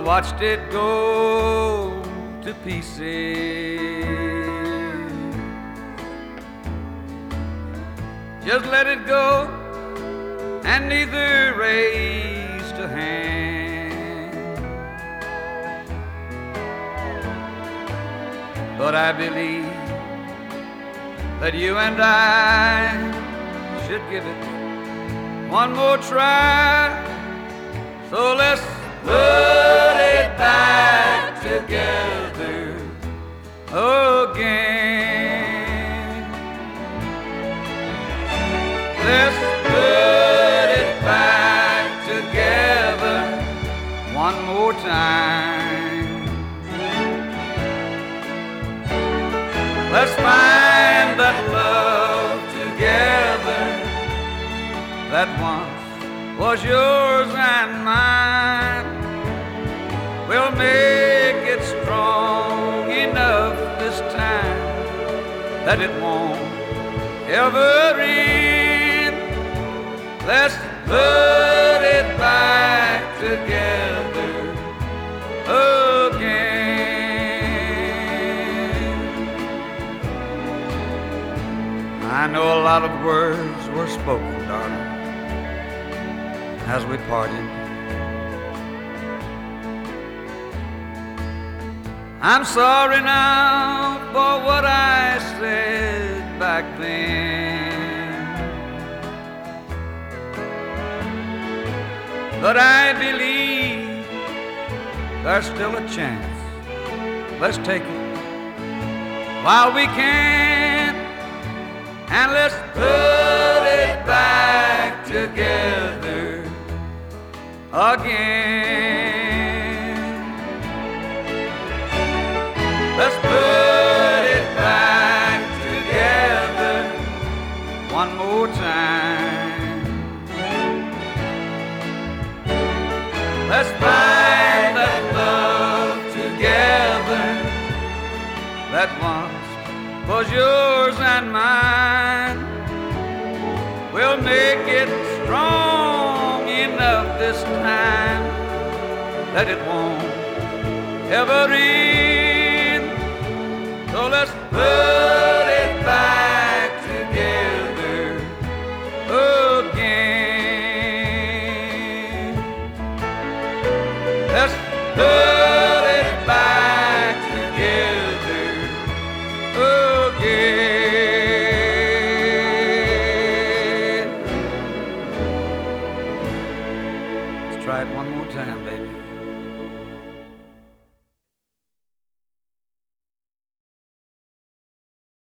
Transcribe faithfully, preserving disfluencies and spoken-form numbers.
watched it go to pieces. Just let it go and neither raised a hand. But I believe that you and I should give it one more try. So let's put it back together again. Let's put it back together one more time. Let's find that love together that once was yours and mine. We'll make it strong enough this time that it won't ever end. Let's put it back together again. I know a lot of words were spoken, darling, as we parted. I'm sorry now for what I said back then, but I believe there's still a chance. Let's take it while we can, and let's put it back together again. Let's put it back together one more time. Let's find that love together that once was yours and mine. We'll make it strong enough this time that it won't ever end. So let's put it back together again. Let's put it back together again. Let's try it one more time, baby.